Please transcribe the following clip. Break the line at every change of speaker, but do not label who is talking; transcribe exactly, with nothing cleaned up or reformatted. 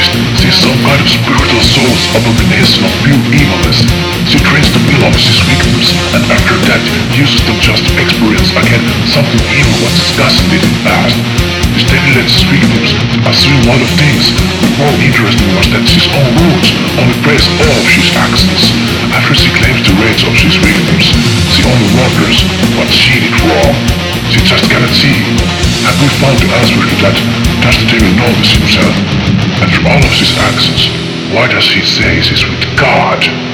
thinks she's some kind of spiritual soul's abomination of pure evilness. She trains the will of his victims, and after that uses them just to experience again something evil what Gus did in the past. She steadily lets his victims assume a lot of things, but more interesting was that his own rules only praise all of his actions. After she claims the rage of his victims, she only wonders what she did wrong. She just cannot see. Have we found the answer to that? Does the devil notice himself? After all of his actions, why does he say he's with God?